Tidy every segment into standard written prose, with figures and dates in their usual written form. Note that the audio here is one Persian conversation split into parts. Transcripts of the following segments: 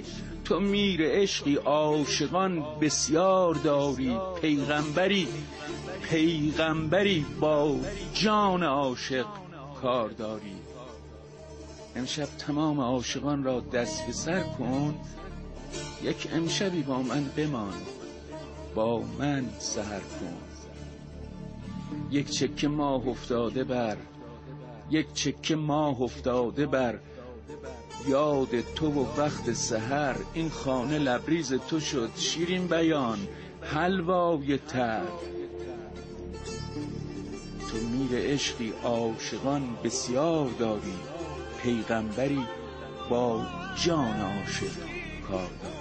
تو میر عشقی عاشقان بسیار داری، پیغمبری با جان عاشق کار داری. امشب تمام عاشقان را دست به سر کن، یک امشبی با من بمان، با من سحر کن. یک چکه ماه افتاده بر یاد تو و وقت سحر، این خانه لبریز تو شد شیرین بیان حلوای تر. تو میر عشقی عاشقان بسیار داری، پیغمبری با جان عاشق کار داری.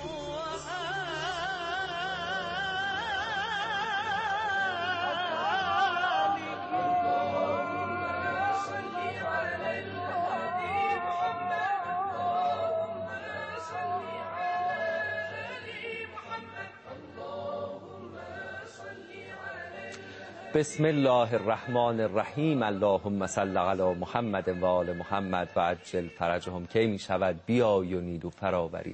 بسم الله الرحمن الرحیم. اللهم صل علی محمد و آل محمد و عجل فرجهم. کی می شود بیای و نیدو فراوری،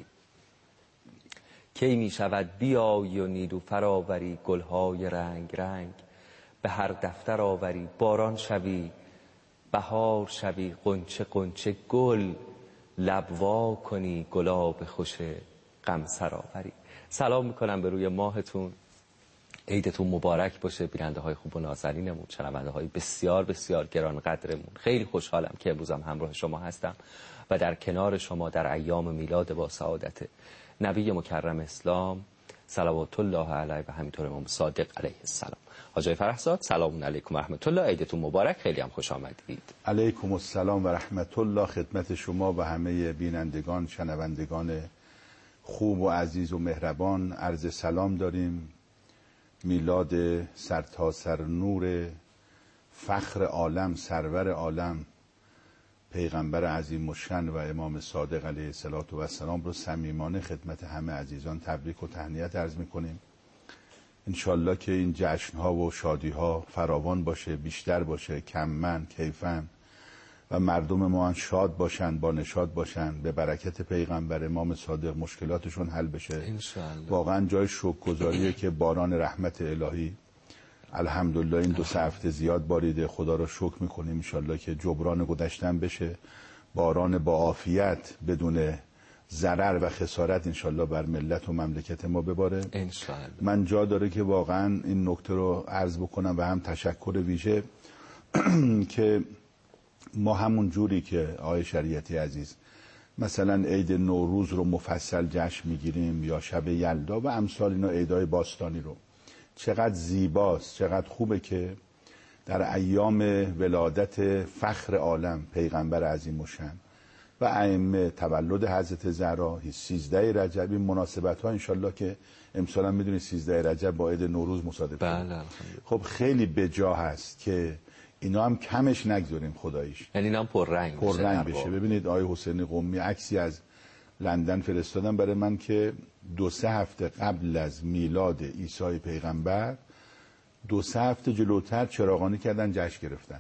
کی می شود بیای و نیدو فراوری، گلهای رنگ رنگ به هر دفتر آوری. باران شوی بهار شوی، غنچه غنچه گل لب وا کنی، گلاب خوش غم سراوری. سلام میکنم به روی ماهتون، عیدتون مبارک باشه. بیننده های خوب و نازنینمون، شنونده های بسیار بسیار گران قدرمون، خیلی خوشحالم که امروزم همراه شما هستم و در کنار شما در ایام میلاد با سعادت نبی مکرم اسلام صلوات الله علیه و همینطور امام صادق علیه السلام. حاجی فرحزاد سلام علیکم و رحمت الله، عیدتون مبارک، خیلی هم خوش آمدید. علیکم السلام و رحمت الله خدمت شما و همه بینندگان شنوندگان خوب و عزیز و مهربان. عرض سلام داریم. میلاد سرتاسر نور فخر عالم، سرور عالم، پیغمبر عظیم الشأن و امام صادق علیه السلام رو صمیمانه خدمت همه عزیزان تبریک و تهنیت عرض میکنیم. انشالله که این جشنها و شادیها فراوان باشه، بیشتر باشه، کممن کیفن و مردم ما شاد باشن، با نشاط باشن، به برکت پیغمبر امام صادق مشکلاتشون حل بشه انشالله. واقعا جای شکرگزاریه که باران رحمت الهی الحمدلله این 2-3 هفته زیاد باریده، خدا رو شکر میکنیم. انشالله که جبران گذشتن بشه، باران با عافیت بدون ضرر و خسارت انشالله بر ملت و مملکت ما بباره انشالله. من جا داره که واقعا این نکته رو عرض بکنم و هم تشکر ویژه که ما همون جوری که آقای شریعتی عزیز مثلا عید نوروز رو مفصل جشن میگیریم یا شب یلدا و امثال اینا، عیدای باستانی رو، چقدر زیباست، چقدر خوبه که در ایام ولادت فخر عالم پیغمبر عظیم الشأن و ائمه، تولد حضرت زهرا 13 رجب، این مناسبت ها انشالله که امسال هم میدونید 13 رجب با عید نوروز مصادف بله. خب خیلی بجا هست که اینا هم کمش نگذاریم خداییش، یعنی اینا هم پررنگ بشه. ببینید آقای حسین قمی عکسی از لندن فرستادن برای من که 2-3 هفته قبل از میلاد عیسی پیغمبر 2-3 هفته جلوتر چراغانی کردن، جشن گرفتن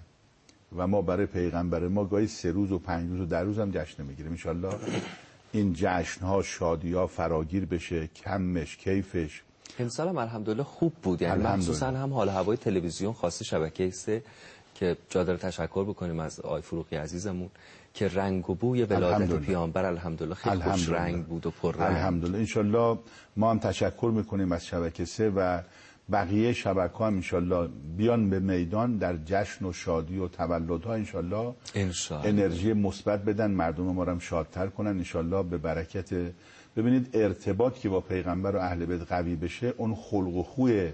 و ما برای پیغمبر ما گاهی 3 روز و 5 روز و 10 روز هم جشن نمیگیریم. انشالله این جشنها شادی‌ها فراگیر بشه، کمش کیفش. امسال هم الحمدلله خوب بود، یعنی مخصوصا هم حال هوای تلویزیون خاص شبکه 3 که جا داره تشکر بکنیم از آقای فروغی عزیزمون که رنگ و بوی ولادت پیامبر الحمدلله خیلی خوش رنگ بود و پر رنگ. الحمدلله. انشالله ما هم تشکر میکنیم از شبکه 3 و بقیه شبکه‌ها هم انشالله بیان به میدان در جشن و شادی و تولدها انشالله انرژی مثبت بدن، مردم ما رو هم شادتر کنن انشالله به برکت. ببینید ارتباط که با پیغمبر و اهل بیت قوی بشه، اون خلق و خوی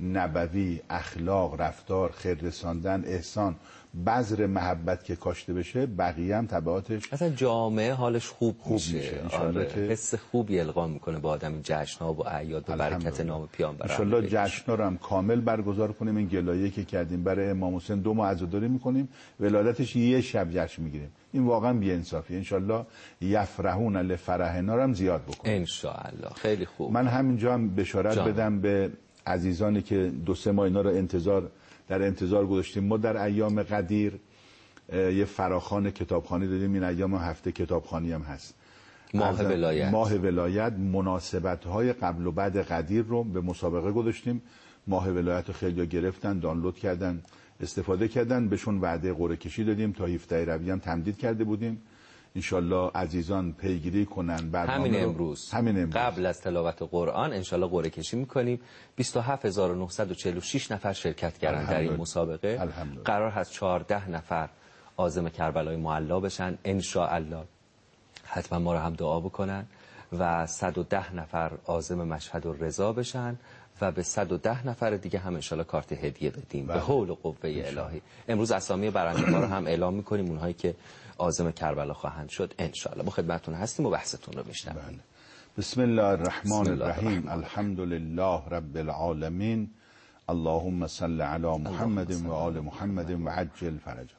نبوی، اخلاق، رفتار، خیر رساندن، احسان، بذر محبت که کاشته بشه، بقیه هم تبعاتش اصلا جامعه حالش خوب میشه. آره. حس خوبی القا میکنه با آدم جشن‌ها و اعیاد به برکت نام پیامبر. انشالله جشن‌ها رو هم کامل برگزار کنیم. این گلایه که کردیم برای امام حسین 2 ماه عزاداری میکنیم، ولادتش 1 شب جشن میگیریم، این واقعا بی‌انصافی. انشالله یفرحون لفرحنا رو هم زیاد بکنیم انشالله. خیلی خوب. من همینجا هم بشارت بدم به عزیزانی که 2-3 ماه اینا رو در انتظار گذاشتیم. ما در ایام قدیر یه فراخوان کتابخوانی دادیم، این ایام هفته کتابخوانی هم هست. ماه ولایت مناسبت‌های قبل و بعد قدیر رو به مسابقه گذاشتیم. ماه ولایت رو خیلی‌ها گرفتن، دانلود کردن، استفاده کردن، بهشون وعده قرعه کشی دادیم تا 17 ربیع هم تمدید کرده بودیم. انشالله عزیزان پیگیری کنن. همین امروز قبل از تلاوت قرآن انشالله قرعه کشی میکنیم. 27946 نفر شرکت کردن در این مسابقه. قرار هست 14 نفر عازم کربلای معلا بشن انشاءالله. حتما ما رو هم دعا بکنن و 110 نفر عازم مشهد الرضا بشن و به 110 نفر دیگه هم انشالله کارت هدیه بدیم به حول و قوه الهی. امروز اسامی برنده‌ها رو هم اعلام میکنیم، اونهایی که عازم کربلا خواهند شد انشالله. ما خدمتتون هستیم و بحثتون رو میشنویم. بسم الله الرحمن الرحیم. الحمد لله رب العالمین. اللهم صل علی محمد و آل محمد و عجل فرجهم.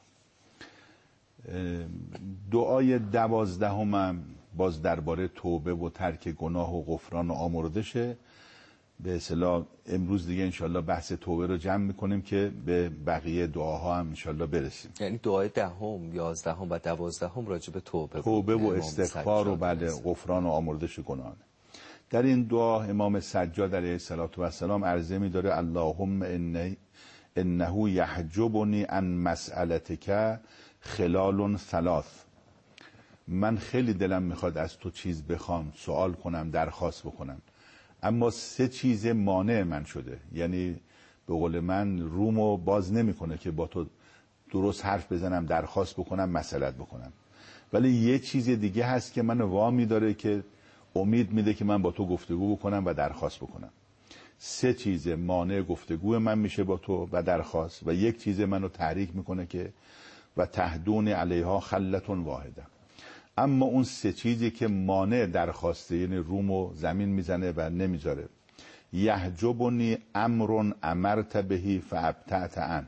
دعای 12 باز درباره توبه و ترک گناه و غفران و آمردشه. به اصطلاح امروز دیگه انشالله بحث توبه رو جمع میکنیم که به بقیه دعاها هم انشالله برسیم. یعنی دعای 10، 11 و 12 راجع به توبه و استغفار و غفران و آمردش گناه. در این دعا امام سجاد علیه السلام عرضه می‌داره اللهم انه یحجبنی عن مسئلتک خلال ثلاث. من خیلی دلم میخواد از تو چیز بخوام، سوال کنم، درخواست بکنم، اما 3 چیز مانع من شده. یعنی به قول من رومو باز نمیکنه که با تو درست حرف بزنم، درخواست بکنم، مسئلت بکنم. ولی یه چیز دیگه هست که منو وامی داره که امید میده که من با تو گفتگو بکنم و درخواست بکنم. 3 چیز مانع گفتگو من میشه با تو و درخواست، و یک چیز منو تحریک میکنه که و تهدون علیها خلتون واحده. اما اون 3 چیزی که مانع درخواسته، یعنی رومو زمین میزنه و نمیذاره. یحجبنی امر امرت بهی فابتعت عنه.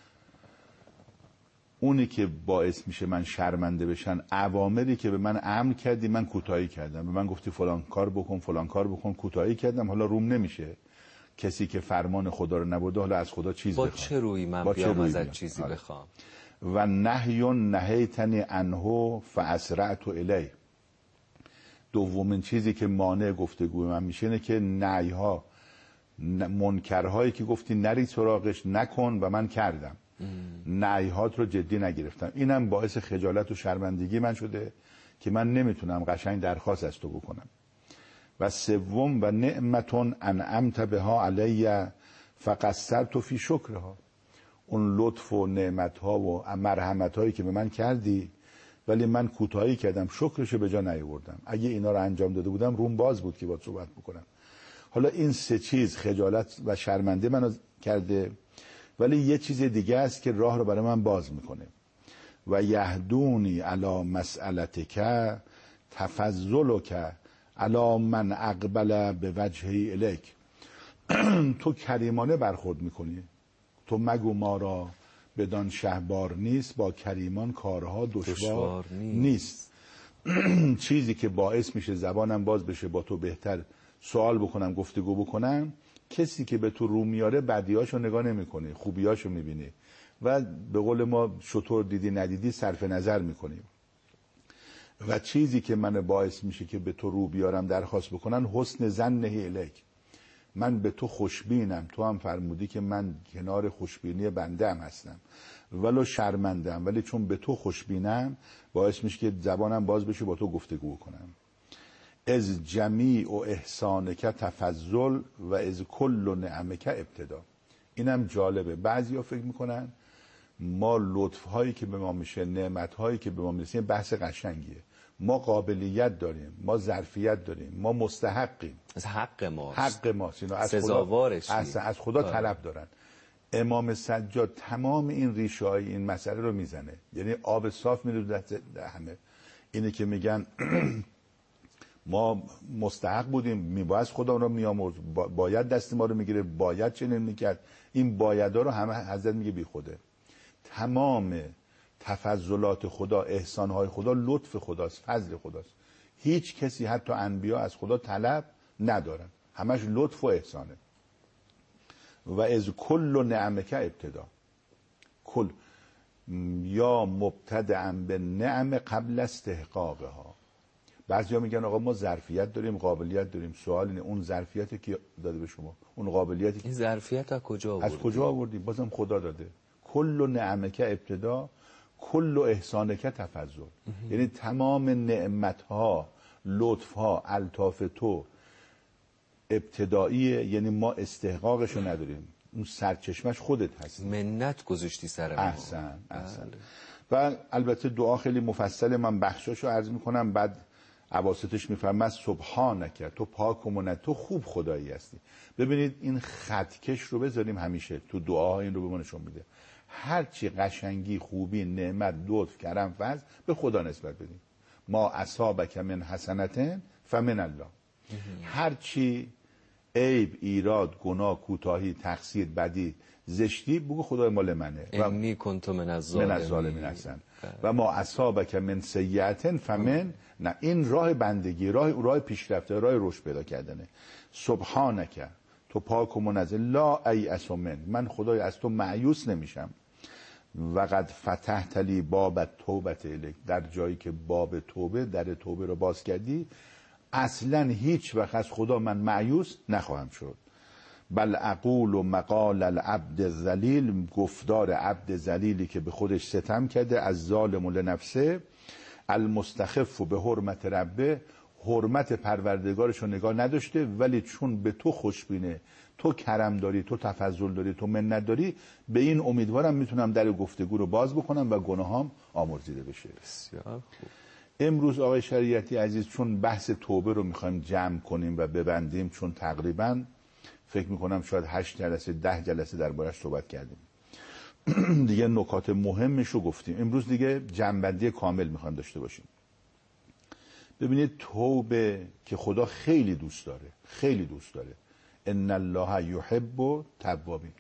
اونی که باعث میشه من شرمنده بشن اوامری که به من امر کردی من کوتاهی کردم. به من گفتی فلان کار بکن، فلان کار بکن، کوتاهی کردم، حالا روم نمیشه. کسی که فرمان خدا رو نبوده حالا از خدا چیز بخوام. با چه روی من بیام ازت چیزی بخوام؟ و نهی نهیتنی عنه فاسرعت الیه. دومین چیزی که مانع گفتگو من میشه اینه که نهی‌ها، منکرهایی که گفتی نری سراغش نکن و من کردم. نهی‌هات رو جدی نگرفتم. اینم باعث خجالت و شرمندگی من شده که من نمیتونم قشنگ درخواست از تو بکنم. و سوم و نعمتون انعمت بها علی فقصرت فی شکرها. اون لطف و نعمت‌ها و مرحمت‌هایی که به من کردی ولی من کوتاهی کردم، شکرشو به جا نیاوردم. اگه اینا رو انجام داده بودم روم باز بود که باهات صحبت بکنم. حالا این 3 چیز خجالت و شرمنده منو کرده، ولی یه چیز دیگه است که راه رو برای من باز میکنه. و یهدونی علی مسئلتک تفضلک علی من اقبل به وجهی الیک. تو کریمانه برخورد میکنی. تو مگو ما را بدان شهبار نیست، با کریمان کارها دشوار نیست. چیزی که باعث میشه زبانم باز بشه با تو بهتر سوال بکنم، گفتگو بکنم، کسی که به تو رو میاره بدیاشو نگاه نمیکنی، خوبیاشو میبینی و به قول ما شطور دیدی ندیدی صرف نظر میکنی. و چیزی که من باعث میشه که به تو رو بیارم درخواست بکنن حسن ظنه الیک. من به تو خوشبینم، تو هم فرمودی که من کنار خوشبینی بنده هم هستم، ولو شرمندم، ولی چون به تو خوشبینم باعث میشه که زبانم باز بشه با تو گفتگو کنم. از جمیع و احسانک تفضل و از کل نعمک ابتدا. اینم جالبه. بعضیا فکر میکنن ما لطف‌هایی که به ما میشه، نعمت‌هایی که به ما میرسه بحث قشنگیه. ما قابلیت داریم، ما ظرفیت داریم، ما مستحقیم، از حق ماست، حق ماست، اینو از سزاوارش، از خدا طلب دارن. امام سجاد تمام این ریشه‌های این مسئله رو میزنه. یعنی آب صاف میره همه. اینه که میگن ما مستحق بودیم، میباید خدا رو میامرز، باید دست ما رو میگیره، باید چنین میکرد. این بایدها رو همه حضرت میگه بی خوده. تمام تفضلات خدا، احسانهای خدا لطف خداست، فضل خداست. هیچ کسی حتی انبیا از خدا طلب ندارن، همش لطف و احسانه. و از کل نعمک ابتدا. کل یا مبتدعا به نعم قبل استحقاقها. بعضیا میگن آقا ما ظرفیت داریم، قابلیت داریم. سوال اینه اون ظرفیت کی داده به شما؟ اون قابلیتی این ظرفیت از کجا آوردی؟ از کجا آوردی؟ بازم خدا داده. کل نعمک ابتدا، کل احسانک تفضل. یعنی تمام نعمت‌ها، لطف‌ها، الطاف تو ابتداییه، یعنی ما استحقاقشو نداریم، اون سرچشمش خودت هستی. منت گذاشتی سر ما. احسن. و البته دعا خیلی مفصل، من بخشاشو عرض میکنم، بعد اواسطش میفرماد سبحانک، تو پاک و منت، تو خوب خدایی هستی. ببینید این خطکش رو بذاریم همیشه تو دعاها، این رو به ما نشون میده. هرچی قشنگی، خوبی، نعمت، لطف، کرم، فضل به خدا نسبت بدیم. ما اصابک من حسنتن فمن الله. هرچی عیب، ایراد، گناه، کوتاهی، تقصیر، بدی، زشتی، بگو خدای مال منه. انی کنت من الظالمین هستن. و ما اصابک من سیئة فمن، نه، این راه بندگی، راه پیشرفته، راه رشد پیدا کردنه. سبحانک، تو پاک و منزه، لا ایأس من خدای از تو مایوس نمیشم. و قد فتحت لی باب توبه الیک، در جایی که باب توبه، در توبه رو باز کردی، اصلا هیچ وقت از خدا من مایوس نخواهم شد. بل اقول و مقال العبد الذلیل، گفتار عبد ذلیلی که به خودش ستم کرده، از ظالم لنفسه، المستخف به حرمت ربه، حرمت پروردگارش رو نگاه نداشته، ولی چون به تو خوشبینه، تو کرم داری، تو تفضل داری، تو منت داری، به این امیدوارم میتونم در گفتگو رو باز بکنم و گناهام آمرزیده بشه. بسیار خوب. امروز آقای شریعتی عزیز، چون بحث توبه رو میخوایم جمع کنیم و ببندیم، چون تقریبا فکر میکنم شاید 8 جلسه 10 جلسه دربارش صحبت کردیم دیگه نکات مهمش رو گفتیم. امروز دیگه جمع‌بندی کامل میخوایم داشته باشیم. ببینید توبه که خدا خیلی دوست داره، خیلی دوست داره. ان الله یحب توابین.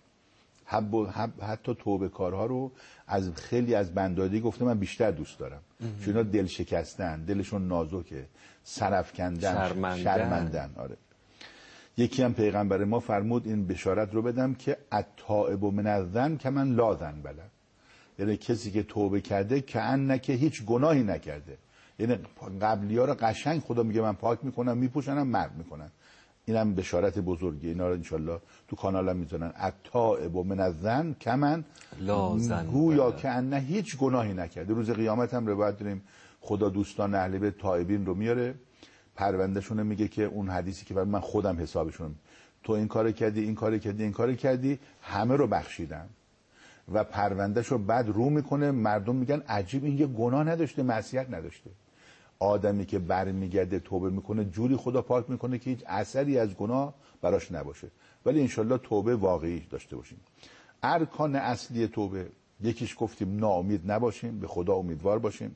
حتی توبه کارها رو از خیلی از بندادی گفته من بیشتر دوست دارم، چون اینا دل شکستن، دلشون نازکه، سرفکندن، شرمندن. آره. یکی هم پیغمبر ما فرمود این بشارت رو بدم که التائب من الذنب کمن لا ذنب له، یعنی کسی که توبه کرده که انکه هیچ گناهی نکرده. یعنی قبلی‌ها رو قشنگ خدا میگه من پاک میکنم، میپوشنم، مرد میکنم. اینم بشارت بزرگی. اینا رو انشالله تو کانالم میذارن. التائب من الذنب کمن لا ذنب، گویا که انه هیچ گناهی نکرده. روز قیامت هم روایت داریم خدا دوستان اهل بیت تائبین رو میاره، پروندهشون میگه که اون حدیثی که من خودم حسابشون، تو این کارو کردی، این کارو کردی، این کارو کردی، همه رو بخشیدم. و پروندهشو بعد رو میکنه، مردم میگن عجیب این یه گناه نداشته، معصیت نداشته. آدمی که برمیگرده توبه میکنه جوری خدا پاک میکنه که هیچ اثری از گناه براش نباشه. ولی انشالله توبه واقعی داشته باشیم. ارکان اصلی توبه، یکیش گفتیم ناامید نباشیم، به خدا امیدوار باشیم.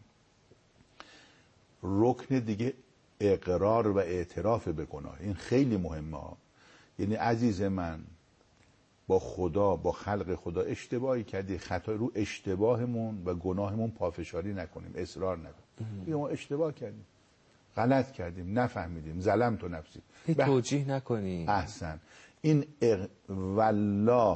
رکن دیگه اقرار و اعتراف به گناه. این خیلی مهمه. یعنی عزیز من، با خدا، با خلق خدا اشتباهی کردی، خطا، رو اشتباهمون و گناهمون پافشاری نکنیم، اصرار نکنیم. ما اشتباه کردیم، غلط کردیم، نفهمیدیم، ظلمت نفسی، توجیه نکنیم. احسن. این والله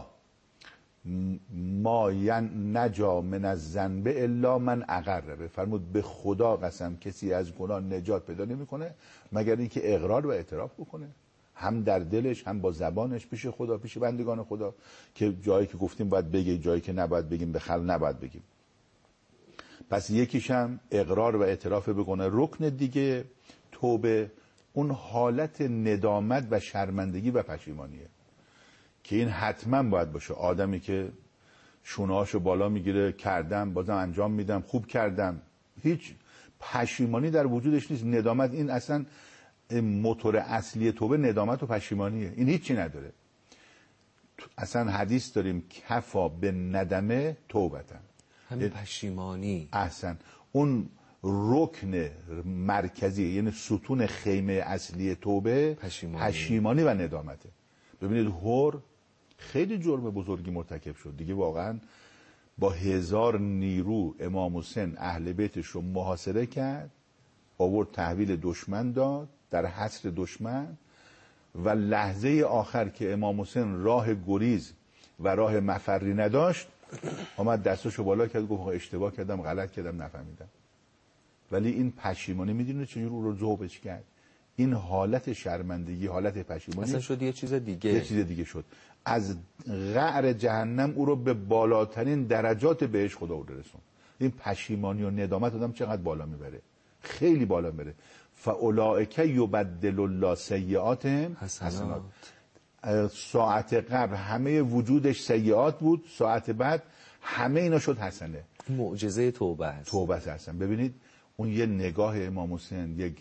ما نجا من الذنب الا من اقر، فرمود به خدا قسم کسی از گناه نجات پیدا نمیکنه مگر اینکه اقرار و اعتراف بکنه، هم در دلش، هم با زبانش، پیش خدا، پیش بندگان خدا، که جایی که گفتیم باید بگیم، جایی که نباید بگیم به خلق نباید بگیم. پس یکیش هم اقرار و اعتراف بکنه. رکن دیگه توبه اون حالت ندامت و شرمندگی و پشیمانیه که این حتما باید باشه. آدمی که شونه‌هاشو بالا میگیره، کردم بازم انجام میدم، خوب کردم، هیچ پشیمانی در وجودش نیست. ندامت این اصلا موتور اصلی توبه ندامت و پشیمانیه. این هیچی نداره. اصلا حدیث داریم کفا به ندمه توبتن، همین پشیمانی. احسن. اون رکن مرکزی، یعنی ستون خیمه اصلی توبه پشیمانی و ندامته. ببینید هور خیلی جرم بزرگی مرتکب شد دیگه، واقعا با 1000 نیرو امام حسین اهل بیتش رو محاصره کرد، آورد تحویل دشمن داد در حصر دشمن، و لحظه آخر که امام حسین راه گریز و راه مفری نداشت، آمد دستاشو بالا کرد، گفت اشتباه کردم، غلط کردم، نفهمیدم. ولی این پشیمانی میدونه چجور او رو ذوبش کرد. این حالت شرمندگی، حالت پشیمانی اصلا شد یه چیز دیگه، یه چیز دیگه شد. از قعر جهنم او رو به بالاترین درجات بهش خدا رسون. این پشیمانی و ندامت آدم چقدر بالا میبره، خیلی بالا میبره. فاولئک یبدل الله سیئاتهم حسنات. ساعت قبل همه وجودش سیئات بود، ساعت بعد همه اینا شد حسنه. معجزه توبه است. توبه است. ببینید اون یه نگاه امام حسین، یک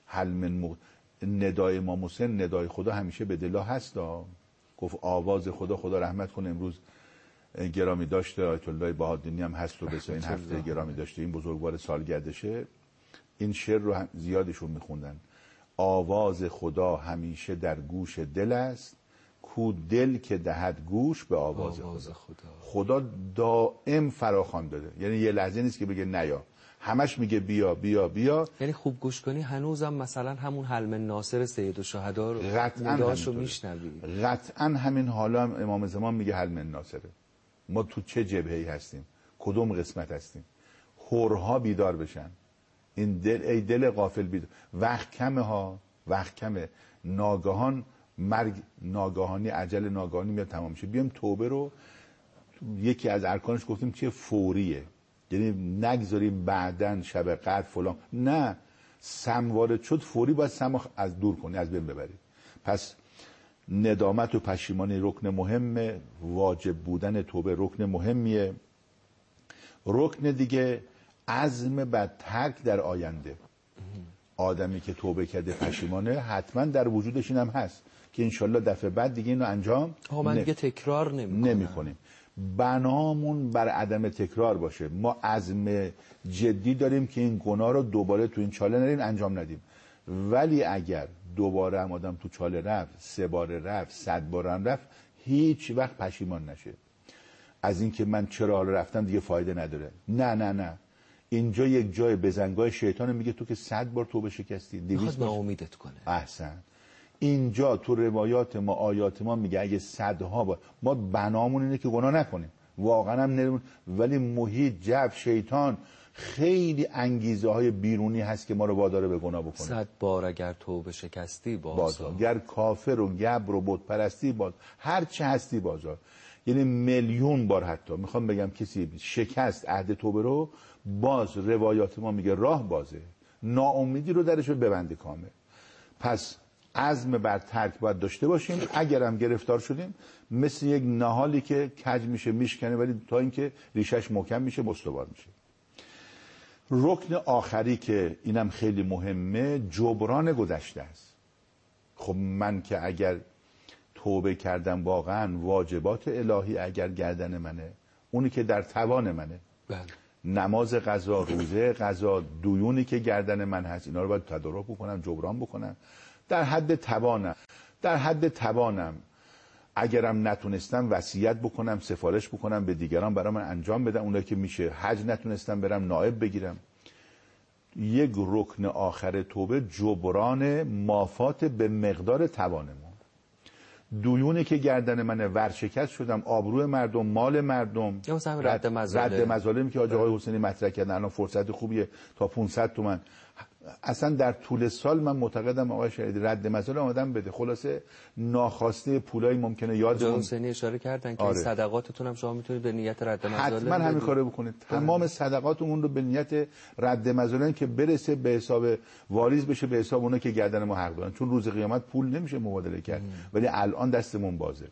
ندای امام حسین، ندای خدا همیشه به دلا هست. گفت آواز خدا، خدا رحمت کنه امروز گرامی داشته آیت الله بهادینی هم هست و بسا این هفته گرامی داشته، این بزرگوار سالگردشه. این شعر رو هم زیادشون میخوندن. آواز خدا همیشه در گوش دل است، کو دل که دهد گوش به آواز خدا. خدا دائم فراخوان داده، یعنی یه لحظه نیست که بگه نیا، همش میگه بیا بیا بیا. یعنی خوب گوش کنی هنوزم مثلا همون حلم ناصر سید الشهدا رو نداشو میشنوی. قطعا همین حالا هم امام زمان میگه حلم ناصره. ما تو چه جبهه‌ای هستیم، کدوم قسمت هستیم؟ حورها بیدار بشن، این دل، ای دل غافل بیدار. وقت کمه ها، وقت کمه. ناگهان مرگ ناگهانی، عجل ناگهانی میاد تمام میشه. بیام توبه رو یکی از ارکانش گفتیم چیه؟ فوریه. یعنی نگذاریم بعدن شب قدر فلان، نه، سم وارد شد فوری باید سم از دور کنی، از بین ببری. پس ندامت و پشیمانی رکن مهمه، واجب بودن توبه رکن مهمیه. رکن دیگه عزم بر ترک در آینده. آدمی که توبه کرده پشیمانه، حتما در وجودش این هم هست که انشالله دفعه بعد دیگه اینو انجام من دیگه تکرار نمی کنیم. بنامون بر عدم تکرار باشه. ما عزم جدی داریم که این گناه رو دوباره تو این چاله نریم، انجام ندیم. ولی اگر دوباره هم آدم تو چاله رفت، 3 بار رفت، 100 بار هم رفت، هیچ وقت پشیمان نشه از این که من چرا حالا رفتم دیگه فایده نداره. نه نه نه، اینجا یک جای بزنگاه شیطان میگه تو که 100 بار توبه شکستی، 200 بار ناامیدت کنه. احسن. اینجا تو روایات ما، آیات ما میگه اگه 100ها بار، ما بنامون اینه که گناه نکنیم، واقعا هم نرمون، ولی محیط، جو، شیطان، خیلی انگیزه های بیرونی هست که ما رو واداره به گناه بکنه. 100 بار اگر توبه شکستی بازار، گر کافر و گبر و بت پرستی باز، هر چه هستی بازار. یعنی میلیون بار حتی میخوام بگم کسی شکست عهد توبه رو، باز روایات ما میگه راه بازه، ناامیدی رو درش ببنده کامل. پس عزم بر ترک باید داشته باشیم. اگرم گرفتار شدیم مثل یک نهالی که کج میشه میشکنه، ولی تا اینکه ریشش محکم میشه استوار میشه. رکن آخری که اینم خیلی مهمه، جبران گذشته است. خب من که اگر توبه کردم واقعا، واجبات الهی اگر گردن منه، اونی که در توان منه، بله. نماز قضا، روزه قضا، دیونی که گردن من هست، اینا رو باید تدارک بکنم، جبران بکنم در حد توانم. در حد توانم اگرم نتونستم وصیت بکنم، سفارش بکنم به دیگران برای من انجام بدن. اونایی که میشه حج نتونستم برم نائب بگیرم. یک رکن آخر توبه جبران مافات به مقدار توان ما. دیونی که گردن منه، ورشکست شدم، آبروی مردم، مال مردم، رد مظالمی که آقای حسینی مطرح کردن، الان فرصت خوبیه تا 500 تومن. اصلا در طول سال من معتقدم آقای شهیدی رد مظالم آدم بده. خلاصه ناخواسته پولای ممکنه یادمون. حسینی اشاره کردن که آره. صدقاتتون هم شما میتونید به نیت رد مظالم حتما همین کارو بکنید. تمام صدقاتمون رو به نیت رد مظالم که برسه به حساب واریز بشه، به حساب اونا که گردن ما حق دارن، چون روز قیامت پول نمیشه مبادله کرد. ولی الان دستمون بازه.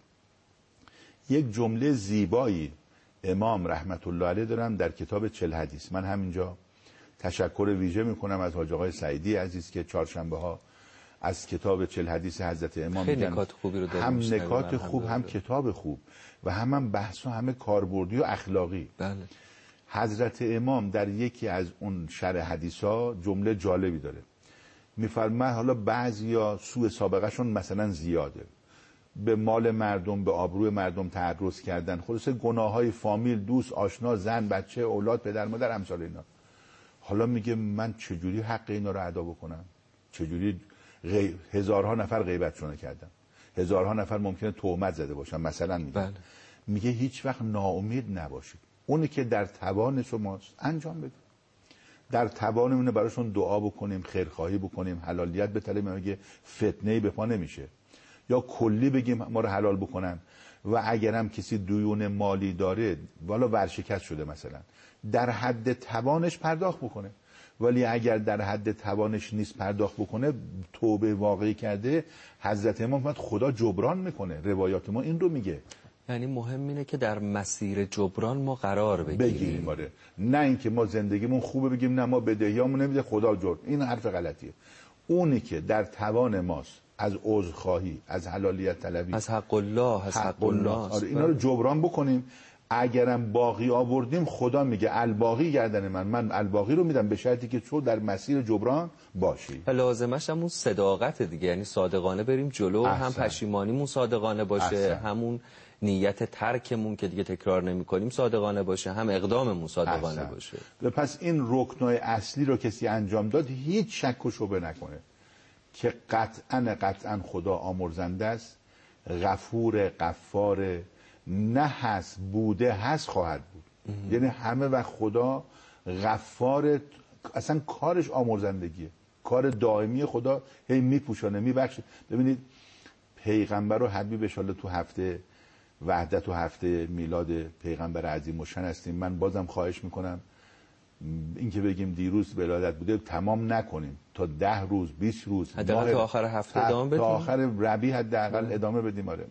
یک جمله زیبایی امام رحمت الله علیه دارم در کتاب 40 حدیث. من همینجا تشکر ویژه میکنم از حاج آقای سعیدی عزیز که چهارشنبه ها از کتاب 40 حدیث حضرت امام خیلی نکات خوبی رو داریم، هم نکات خوب، هم کتاب خوب و هم بحث و همه کاربردی و اخلاقی. بله. حضرت امام در یکی از اون شرح حدیثا جمله جالبی داره، میفرماید حالا بعضیا سوء سابقه شون مثلا زیاده، به مال مردم، به آبروی مردم تعرض کردن، خلاصه گناههای فامیل، دوست، آشنا، زن، بچه، اولاد، پدر، مادر، امثال اینا. حالا میگه من چجوری حق اینا رو ادا بکنم؟ چجوری هزارها نفر غیبتشون کردم، هزارها نفر ممکنه تهمت زده باشن مثلا. میگه هیچ وقت ناامید نباشید، اونی که در توان شماست انجام بده. در توانمونه براشون دعا بکنیم، خیرخواهی بکنیم، حلالیت بطلبیم، اگه فتنه‌ای به پا نمیشه، یا کلی بگیم ما رو حلال بکنن. و اگرم کسی دیون مالی داره، والا ورشکست شده مثلا، در حد توانش پرداخت بکنه. ولی اگر در حد توانش نیست پرداخت بکنه، توبه واقعی کرده، حضرت امام فرمود خدا جبران میکنه. روایات ما این رو میگه. یعنی مهم اینه که در مسیر جبران ما قرار بگیریم. آره. نه اینکه ما زندگیمون خوبه بگیم نه ما بدهیامون نمیده خدا جبران. این حرف غلطیه. اونی که در توان ماست، از عذرخواهی، از حلالیت طلبی، از حق الله، از حق الناس، آره اینا رو جبران بکنیم. اگرم باقی آوردیم، خدا میگه الباقی گردن من الباقی رو میدم، به شرطی که تو در مسیر جبران باشی. لازمش همون صداقت دیگه، یعنی صادقانه بریم جلو. هم پشیمانیمون صادقانه باشه، همون نیت ترکمون که دیگه تکرار نمی‌کنیم صادقانه باشه، هم اقداممون صادقانه باشه. و پس این رکنای اصلی رو کسی انجام داد، هیچ شک و شبهه نکنه که قطعاً خدا آمرزنده است، غفور، غفار، نه هست بوده، هست خواهد بود. یعنی همه وقت خدا غفار، اصلا کارش آمرزندگیه، کار دائمی خدا، هی میپوشانه، میبخشه. ببینید پیغمبر رو حبیب انشالله تو هفته وحدت و هفته میلاد پیغمبر عظیم و شن هستیم. من بازم خواهش میکنم این که بگیم دیروز ولادت بوده تمام نکنیم، تا 10 روز 20 روز حداقل تا آخر هفته ادامه بدیم، تا آخر ربیع حداقل ادامه بدیم. آره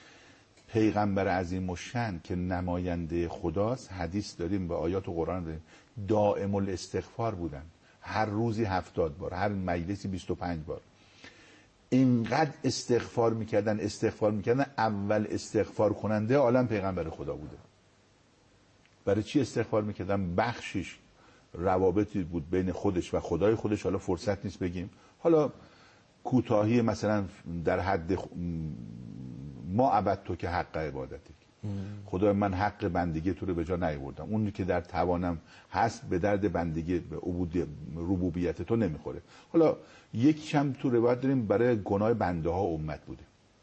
پیغمبر عظیم و شن که نماینده خداست، حدیث داریم و آیات و قرآن داریم، دائم الاستغفار بودن، هر روزی 70 بار، هر مجلسی 25 بار. اینقدر استغفار میکردن اول استغفار کننده عالم پیغمبر خدا بوده. برای چی استغفار میکردن؟ بخشش روابطی بود بین خودش و خدای خودش، حالا فرصت نیست بگیم، حالا کوتاهی مثلا در حد ما عبد تو که حق عبادتی، خدای من حق بندگی تو رو به جا نیاوردم، اونی که در توانم هست به درد بندگی به ربوبیت تو نمیخوره. حالا یکیش هم تو روایت داریم برای گناه بنده ها امت بوده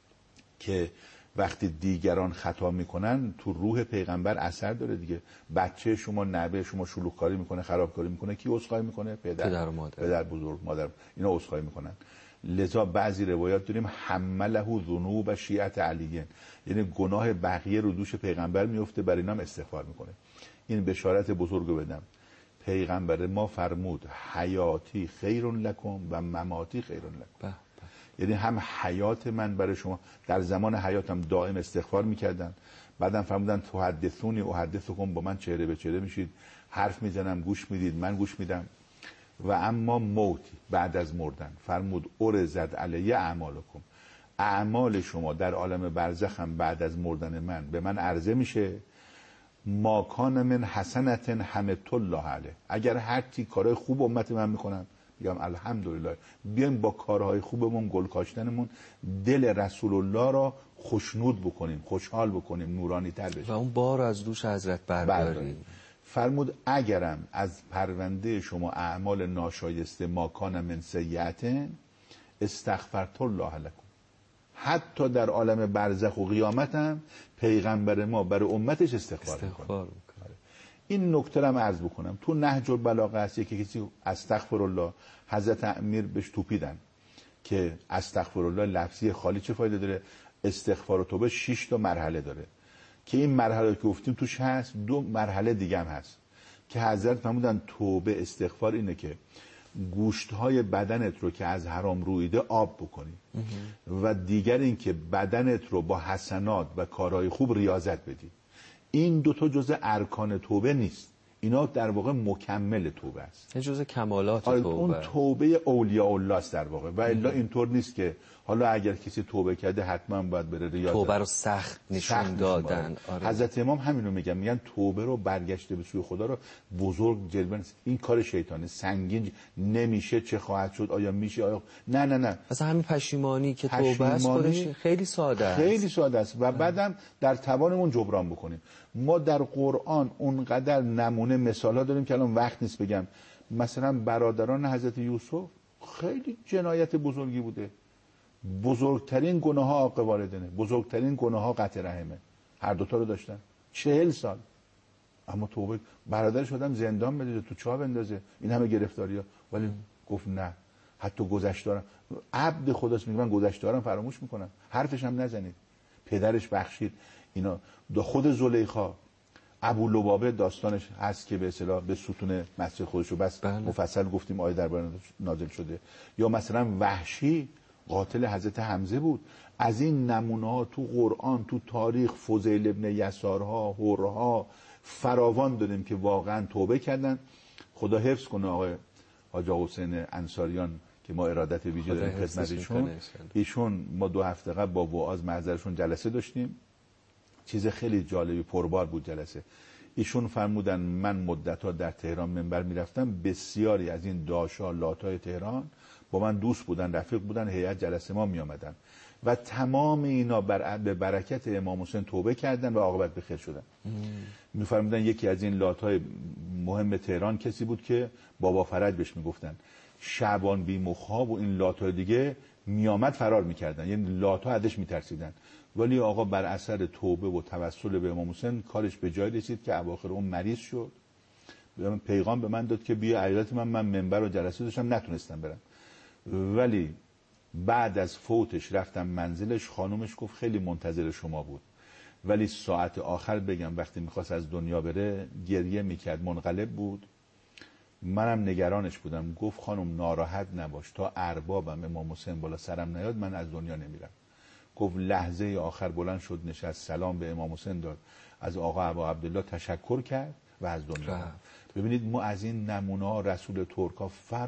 که وقتی دیگران خطا میکنن تو روح پیغمبر اثر داره دیگه. بچه شما، نوه شما شلوغکاری میکنه، خرابکاری میکنه، کی عذرخواهی میکنه؟ پدر و مادر. پدر بزرگ، مادر، اینا عذرخواهی میکنن. لذا بعضی روایات داریم حمله ذنوب شیعت علیه، یعنی گناه بقیه رو دوش پیغمبر میفته، برای اینام استغفار میکنه. این بشارت بزرگ رو بدم. پیغمبر ما فرمود حیاتی خیر لکم و مماتی خیر لکم. یعنی هم حیات من برای شما، در زمان حیاتم دائم استغفار میکردن، بعدم فرمودن تحدثونی احدثکم، با من چهره به چهره میشید، حرف میزنم گوش میدید، من گوش میدم. و اما موتی، بعد از مردن، فرمود ارزد علیه اعمالکم، اعمال شما در عالم برزخ هم بعد از مردن من به من عرضه میشه. ما کان من حسنت حمدت الله علیه، اگر هر چی کارهای خوب امت من میکنن میگم الحمدلله، بیایم با کارهای خوبمون، گل کاشتنمون، دل رسول الله را خوشنود بکنیم، خوشحال بکنیم، نورانی تر بشه و اون بار از دوش حضرت برداریم. فرمود اگرم از پرونده شما اعمال ناشایسته ما کان من سیئت استغفرت الله لکم، حتی در عالم برزخ و قیامت هم پیغمبر ما برای امتش استغفار میکنه. این نکته هم عرض بکنم، تو نهج البلاغه هست که کسی استغفر الله، حضرت امیر بهش توپیدن که استغفر الله لفظی خالی چه فایده داره؟ استغفار و توبه 6 تا مرحله داره که این مرحله که گفتیم توش هست، 2 مرحله دیگه هم هست که حضرت فرمودن توبه استغفار اینه که گوشت‌های بدنت رو که از حرام رویده آب بکنی و دیگر این که بدنت رو با حسنات و کارهای خوب ریاضت بدی. این 2 تا جزء ارکان توبه نیست، اینا در واقع مکمل توبه است، جزء کمالات توبه. اون توبه اولیاء الله است در واقع، و الا اینطور نیست که حالا اگر کسی توبه کرده حتما باید بره ریاضت. توبه رو سخت نشون دادن. آره. حضرت امام همین رو میگن توبه رو برگشته به سوی خدا رو بزرگ جلوه نیست، این کار شیطانه، سنگین نمیشه، چه خواهد شد، آیا میشه، آیا نه اصلا همین پشیمانی که توبه است خودش خیلی ساده است، خیلی ساده است و بعدم در توانمون جبران بکنیم. ما در قرآن اونقدر نمونه مثالا داریم که الان وقت نیست بگم. مثلا برادران حضرت یوسف خیلی جنایت بزرگی بوده، بزرگترین گناه ها عاق والدینه، بزرگترین گناه ها قطع رحمه، هر دوتا رو داشتن 40 سال. اما توبه برادرش آدم زندان بده، تو چاه بندازه، این همه گرفتاری‌ها، ولی گفت نه، حتی گذشتارم، عبد خداست، میگه من گذشتارم فراموش میکنم، حرفش هم نزنید. پدرش بخشید. اینا خود زلیخا، ابو لبابه داستانش هست که به اصطلاح به ستون مسجد خودشو بس بله. مفصل گفتیم آیه درباره نازل شده. یا مثلا وحشی قاتل حضرت حمزه بود. از این نمونه ها تو قرآن، تو تاریخ، فضیل ابن یسارها، هرها فراوان داریم که واقعا توبه کردن. خدا حفظ کنه آقای حاج حسین انصاریان که ما ارادت ویژه داریم خدمتشون. ایشون ما 2 هفته قبل با وعاظ محضرشون جلسه داشتیم، چیز خیلی جالبی پربار بود جلسه. ایشون فرمودن من مدت‌ها در تهران منبر میرفتم، بسیاری از این داشا لاتای تهران با من دوست بودن، رفیق بودن، هیئت جلسه ما می آمدن و تمام اینا به برکت امام حسین توبه کردن و عاقبت به خیر شدن. میفرمودن یکی از این لاتای مهم تهران کسی بود که بابا فرج بهش میگفتن. شعبان بی مخاب و این لاتای دیگه میامد فرار میکردن، یعنی لاتا ازش میترسیدن. ولی آقا بر اثر توبه و توسل به امام حسین کارش به جای رسید که اواخر اون مریض شد. پیغام به من داد که بیا عیادت من منبر و جلسه داشتم نتونستم برم، ولی بعد از فوتش رفتم منزلش، خانومش گفت خیلی منتظر شما بود، ولی ساعت آخر بگم وقتی میخواست از دنیا بره گریه میکرد، منقلب بود. منم نگرانش بودم. گفت خانم ناراحت نباش، تا اربابم امام حسین بالا سرم نیاد من از دنیا نمیرم. گفت لحظه آخر بلند شد، نشست، سلام به امام حسین داد، از آقا ابا عبدالله تشکر کرد و از دنیا رفت. ببینید ما از این نمونه ها رسول ترکا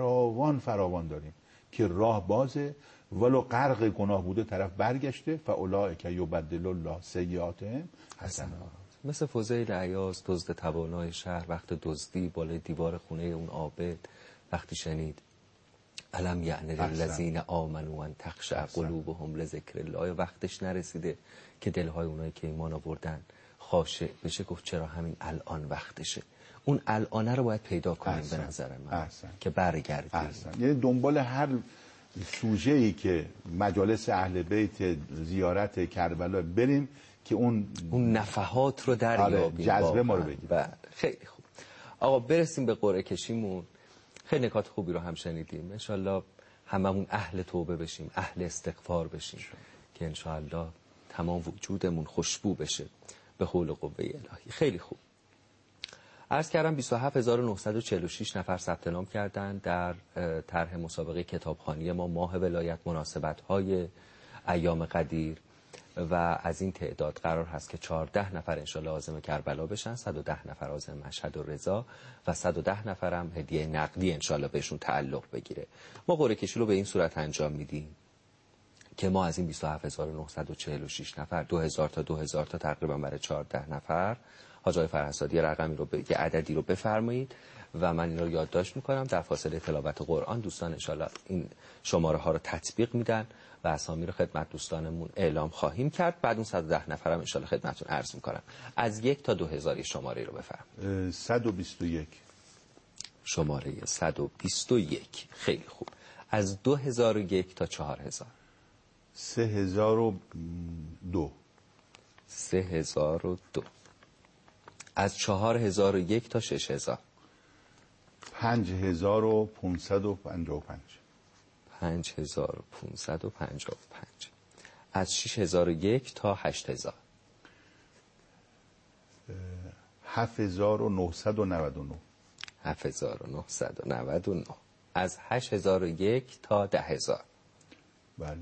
فراوان داریم که راه بازه، ولو غرق گناه بوده طرف برگشته، فاولئک یبدل الله سیئاتهم حسنات. مثل فضیل عیاض دزد توانای شهر، وقت دزدی بالای دیوار خونه اون عابد وقتی شنید الم یعن للذین آمنوا ان تخشع قلوبهم لذکر الله، وقتش نرسیده که دلهای اونایی که ایمان آوردن خاشع بشه، گفت چرا همین الان وقتشه. اون الانه رو باید پیدا کنیم به نظر من که برگردیم. یعنی دنبال هر سوژه‌ای که مجالس اهل بیت، زیارت کربلا بریم که اون نفحات رو دریابیم، جذبه ما رو بگیریم. خیلی خوب آقا، برسیم به قرعه کشیمون. خیلی نکات خوبی رو هم شنیدیم. انشالله هممون اهل توبه بشیم، اهل استغفار بشیم که انشالله تمام وجودمون خوشبو بشه به حول و قوه الهی. خیلی خوب. عرض کردم 27946 نفر ثبت نام کردن در طرح مسابقه کتابخوانی ما ماه ولایت، مناسبت‌های ایام قدیر، و از این تعداد قرار هست که 14 نفر انشالله عازم کربلا بشن، 110 نفر عازم مشهد و رضا و 110 نفر هم هدیه نقدی انشالله بهشون تعلق بگیره. ما قرعه کشی رو به این صورت انجام میدیم که ما از این 27946 نفر 2000 تا 2000 تا تقریبا برای 14 نفر، حاج آقای فرهادی رقمی رو یه عددی رو بفرمایید و من این رو یادداشت میکنم. در فاصله تلاوت قرآن دوستان انشالله این شماره ها رو تطبیق میدن و اسامی رو خدمت دوستانمون اعلام خواهیم کرد. بعد اون 110 نفرم انشالله خدمتتون عرض میکنم. از 1 تا 2000 شماره رو بفرمایید. 121 شماره 121. خیلی خوب. از 2001 تا 4000 3002 3002. از 4001 تا 6000 5555 5555. از 6001 تا 8000 7999 7999. از 8001 تا 10000 بله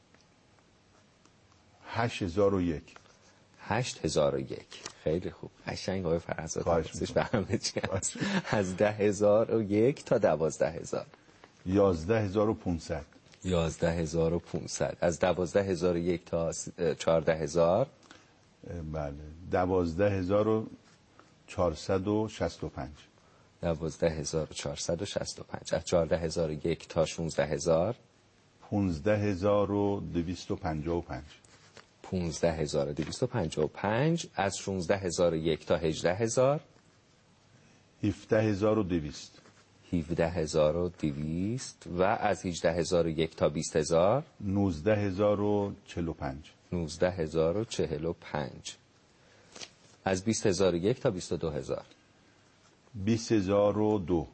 8001 8001. خیلی خوب. قشنگ آقای فرهزاد حواسش به همه چی هست. از 10001 تا 12000 11500 11500. از 12001 تا 14000 بله 12465 12465. از 14001 تا 16000 15255 15255. از 16001 تا 18000 17200 17200. و از 18001 تا 20000 19045 19045. از 20001 تا 22000. 20002.